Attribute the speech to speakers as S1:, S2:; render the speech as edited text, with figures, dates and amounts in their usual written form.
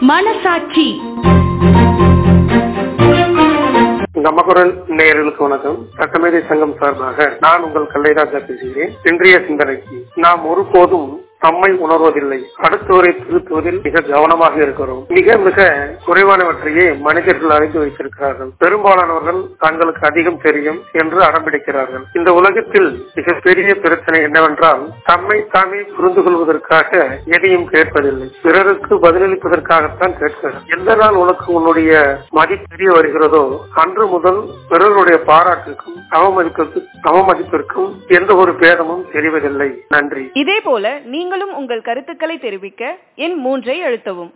S1: மனசாட்சி.
S2: நமக்குரல் நேயர்களுக்கு வணக்கம். சட்டமேதை சங்கம் சார்பாக நான் உங்கள் கல்லைராஜா பேசுகிறேன். இன்றைய சிந்தனைக்கு நாம் ஒருபோதும் நம்மை உணர்வதில்லை, அடுத்தவரை திருத்துவதில் மிக கவனமாக இருக்கிறோம். மிக மிக குறைவானவற்றையே மனிதர்கள் அறிந்து வைத்திருக்கிறார்கள். பெரும்பாலானவர்கள் தங்களுக்கு அதிகம் தெரியும் என்று அடம்பிடிக்கிறார்கள். இந்த உலகத்தில் மிகப்பெரிய பிரச்சனை என்னவென்றால், தம்மை தாமே புரிந்து கொள்வதற்காக எதையும் கேட்பதில்லை, பிறருக்கு பதிலளிப்பதற்காகத்தான் கேட்கிறார். எந்த நாள் உனக்கு உன்னுடைய மதிப்பெரிய வருகிறதோ அன்று முதல் பிறருடைய பாராட்டுக்கும் அவமதிப்பிற்கும் எந்த ஒரு பேதமும் தெரிவதில்லை. நன்றி.
S1: இதே போல நீங்களும் உங்கள் கருத்துக்களை தெரிவிக்க எண் 3 அழுத்தவும்.